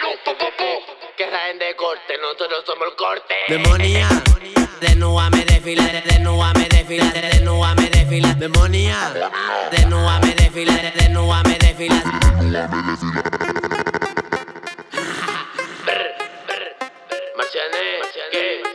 Que rajen de corte, nosotros somos el corte. Demonia, desnúdame, desfila, desnúdame, desfila, desnúdame, desfila. Demonia, desnúdame, desfila, desnúdame, desfila. Marciané, ¿qué?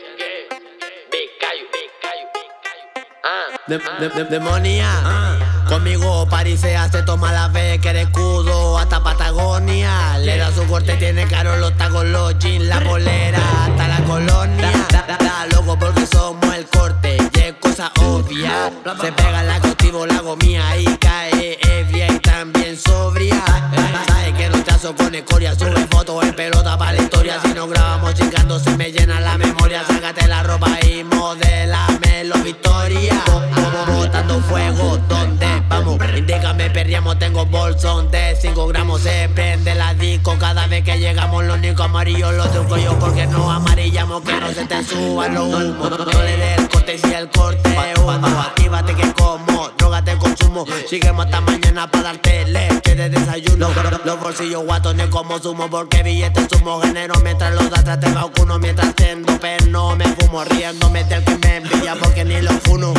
Demonia, conmigo Parisea se toma la vez que eres escudo hasta Patagonia. Le da su corte, tiene caro los tacos, los jeans, la polera hasta la colonia. Da loco porque somos el corte y es cosa obvia. Se pega la cautivo, la hago mía y cae ebria y también sobria. Sabe que no trazo con escoria, sube fotos en pelota para la historia. Si no grabamos chingando se me llena la memoria. Sácate la ropa y modélame los victoria. Botando fuego, ¿dónde vamos? Indícame, perriamos, tengo bolsón de 5 gramos. Se prende la disco cada vez que llegamos. Los nicos amarillos los truco yo porque no amarillamos. Que no se te suban los humos. No le dé el corte y si el corte es humo. Actívate que como, droga te consumo. Sígueme hasta mañana para darte leche de desayuno. Los bolsillos guatones como sumo porque billetes sumo. Genero mientras los de atrás te vacuno. Mientras tendo perno me fumo riéndome del que me envidia porque ni lo funo.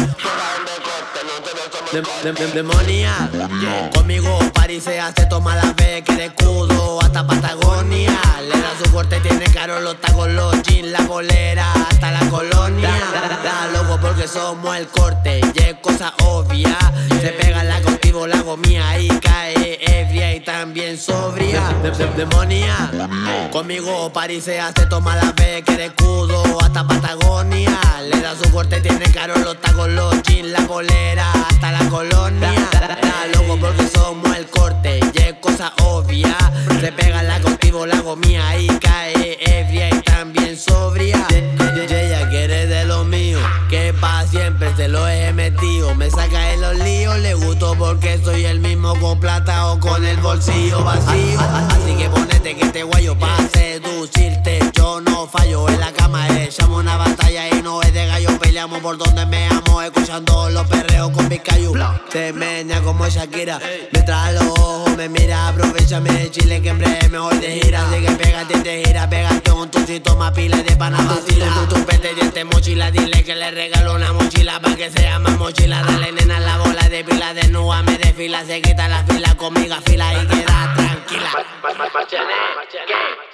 Demonia, conmigo Parisea se toma la vez que eres escudo hasta Patagonia. Le da su corte, tiene caro los tacos, los jeans, la polera hasta la colonia. Da loco porque somos el corte y es cosa obvia. Se pega la cautivo, la hago mía y cae ebria y también sobria. Demonia, conmigo Parisea se toma la vez que eres escudo hasta Patagonia. Le da su corte, tiene caro los tacos, los jeans, la polera hasta la colonia. Da loco porque somos el corte y es cosa obvia. Se pega la cautivo, la hago mía y cae ebria y también sobria. Ella quiere de lo mío, que pa' siempre se lo he metido. Me saca de los líos, le gusto porque soy el mismo con plata o con el bolsillo vacío. Así que ponete que te guayo pa' seducirte. Yo no fallo en la cama, echamos una batalla y no es de gallo. Peleamos por donde me amo, escuchando los perreos con Vizcayu. Se meña como Shakira, mientras a los ojos me mira. Aprovechame de Chile que en breve me voy de gira. Así que pégate y te gira, pégate un tucito más pila de pana vacila. Tu pete diente mochila, dile que le regalo una mochila pa' que se llama mochila. Dale nena la bola de pila, desnúdame de fila. Se quita la fila conmigo a fila y queda tranquila. Marciané, ¿qué?